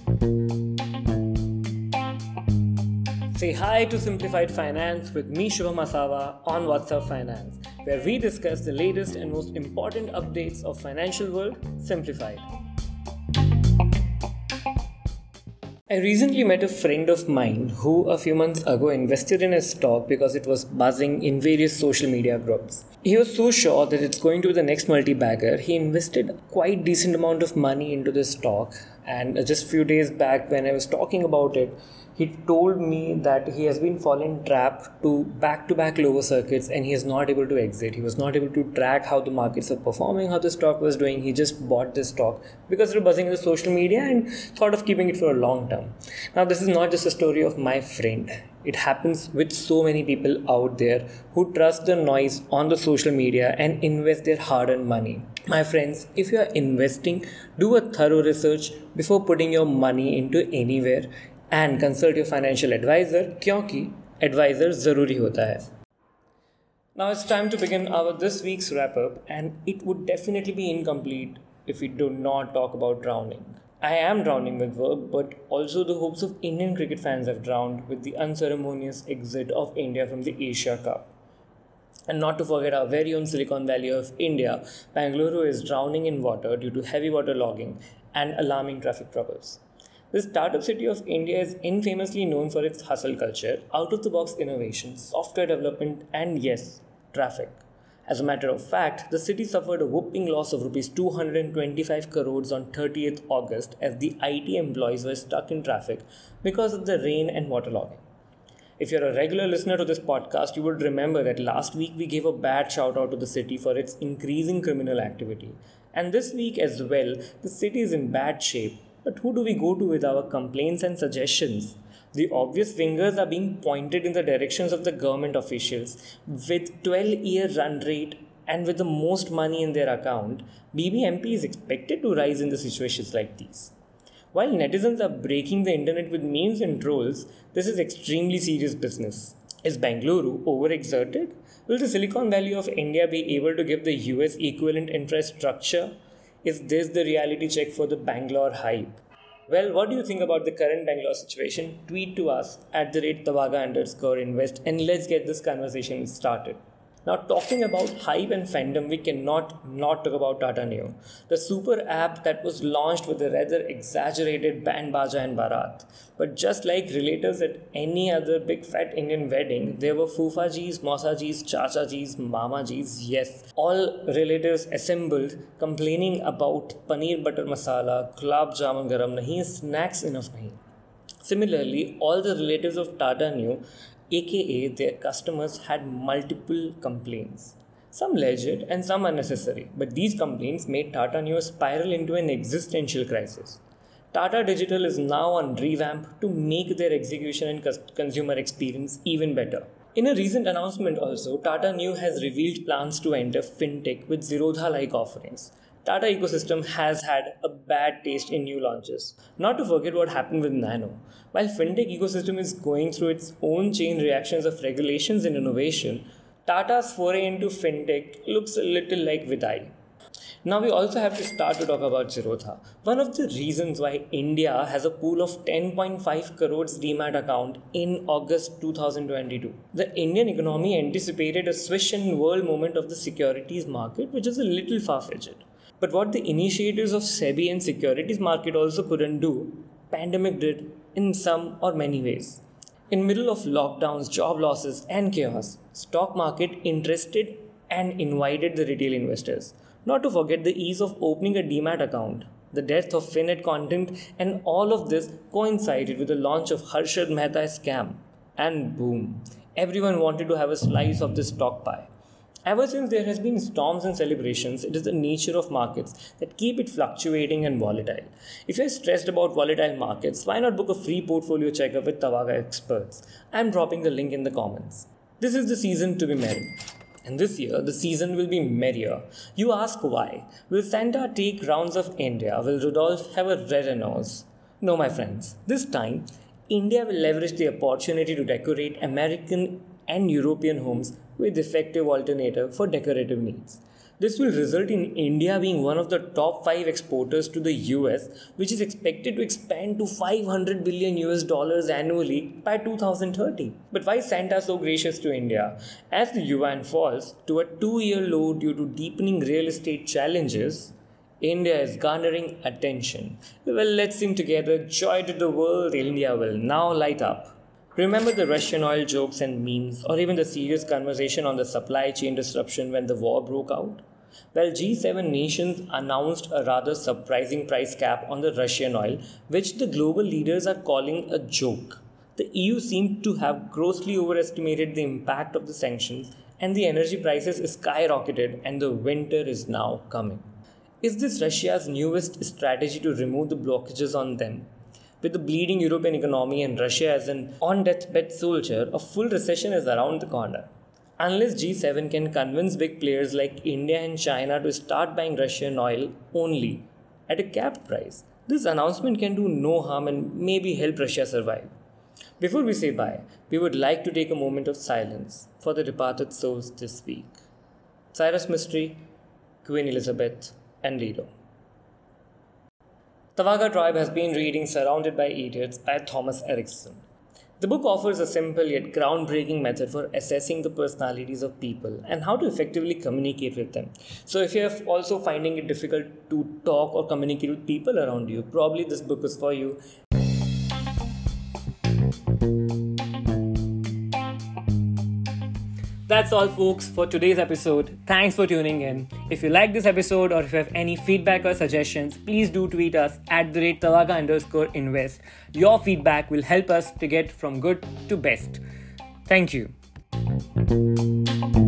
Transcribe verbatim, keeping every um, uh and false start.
Say hi to Simplified Finance with me, Shubham Asawa, on WhatsApp Finance, where we discuss the latest and most important updates of financial world simplified. I recently met a friend of mine who a few months ago invested in a stock because it was buzzing in various social media groups. He was so sure that it's going to be the next multi-bagger, he invested quite decent amount of money into this stock, and just a few days back when I was talking about it, he told me that he has been fallen trap to back-to-back lower circuits and he is not able to exit. He was not able to track how the markets are performing, how the stock was doing. He just bought this stock because it was buzzing in the social media and thought of keeping it for a long term. Now, this is not just a story of my friend. It happens with so many people out there who trust the noise on the social media and invest their hard-earned money. My friends, if you are investing, do a thorough research before putting your money into anywhere and consult your financial advisor क्योंकि advisor ज़रूरी होता है. Now it's time to begin our this week's wrap up, and it would definitely be incomplete if we do not talk about drowning. I am drowning with work, but also the hopes of Indian cricket fans have drowned with the unceremonious exit of India from the Asia Cup. And not to forget our very own Silicon Valley of India, Bengaluru is drowning in water due to heavy water logging and alarming traffic troubles. The startup city of India is infamously known for its hustle culture, out-of-the-box innovation, software development, and yes, traffic. As a matter of fact, the city suffered a whopping loss of rupees two hundred twenty-five crores on thirtieth August as the I T employees were stuck in traffic because of the rain and waterlogging. If you're a regular listener to this podcast, you would remember that last week we gave a bad shout out to the city for its increasing criminal activity. And this week as well, the city is in bad shape. But who do we go to with our complaints and suggestions? The obvious fingers are being pointed in the directions of the government officials. With twelve-year run rate and with the most money in their account, B B M P is expected to rise in the situations like these. While netizens are breaking the internet with memes and trolls, this is extremely serious business. Is Bengaluru overexerted? Will the Silicon Valley of India be able to give the U S equivalent infrastructure? Is this the reality check for the Bangalore hype? Well, what do you think about the current Bangalore situation? Tweet to us at the rate Tavaga underscore invest and let's get this conversation started. Now, talking about hype and fandom, we cannot not talk about Tata Neu, the super app that was launched with a rather exaggerated band baja and barat. But just like relatives at any other big fat Indian wedding, there were Fufajis, Mausajis, Chachajis, Mamajis, yes, all relatives assembled complaining about paneer butter masala, gulab jamun garam nahi, snacks enough nahi. Similarly, all the relatives of Tata Neu, aka their customers, had multiple complaints. Some legit and some unnecessary, but these complaints made Tata Neu spiral into an existential crisis. Tata Digital is now on revamp to make their execution and consumer experience even better. In a recent announcement also, Tata Neu has revealed plans to enter fintech with Zerodha-like offerings. Tata ecosystem has had a bad taste in new launches. Not to forget what happened with Nano. While fintech ecosystem is going through its own chain reactions of regulations and innovation, Tata's foray into fintech looks a little like Vidai. Now we also have to start to talk about Zerodha. One of the reasons why India has a pool of ten point five crores Demat account in August two thousand twenty-two. The Indian economy anticipated a swish and whirl moment of the securities market, which is a little far-fetched. But what the initiatives of SEBI and securities market also couldn't do, pandemic did in some or many ways. In middle of lockdowns, job losses and chaos, stock market interested and invited the retail investors. Not to forget the ease of opening a Demat account, the death of Finet content, and all of this coincided with the launch of Harshad Mehta scam. And boom, everyone wanted to have a slice of this stock pie. Ever since there has been storms and celebrations, it is the nature of markets that keep it fluctuating and volatile. If you're stressed about volatile markets, why not book a free portfolio checkup with Tavaga experts? I'm dropping the link in the comments. This is the season to be merry. And this year, the season will be merrier. You ask why? Will Santa take rounds of India? Will Rudolph have a red nose? No, my friends. This time, India will leverage the opportunity to decorate American and European homes with effective alternative for decorative needs. This will result in India being one of the top five exporters to the U S, which is expected to expand to five hundred billion U S dollars annually by two thousand thirty. But why is Santa so gracious to India? As the yuan falls to a two-year low due to deepening real estate challenges, India is garnering attention. Well, let's sing together, joy to the world, India will now light up. Remember the Russian oil jokes and memes, or even the serious conversation on the supply chain disruption when the war broke out? Well, G seven nations announced a rather surprising price cap on the Russian oil, which the global leaders are calling a joke. The E U seemed to have grossly overestimated the impact of the sanctions, and the energy prices skyrocketed, and the winter is now coming. Is this Russia's newest strategy to remove the blockages on them? With the bleeding European economy and Russia as an on-deathbed soldier, a full recession is around the corner. Unless G seven can convince big players like India and China to start buying Russian oil only at a capped price, this announcement can do no harm and maybe help Russia survive. Before we say bye, we would like to take a moment of silence for the departed souls this week. Cyrus Mistry, Queen Elizabeth, and Lido. Tavaga Tribe has been reading Surrounded by Idiots by Thomas Erikson. The book offers a simple yet groundbreaking method for assessing the personalities of people and how to effectively communicate with them. So if you're also finding it difficult to talk or communicate with people around you, probably this book is for you. That's all, folks, for today's episode. Thanks for tuning in. If you like this episode or if you have any feedback or suggestions, please do tweet us at the rate Tavaga underscore invest. Your feedback will help us to get from good to best. Thank you.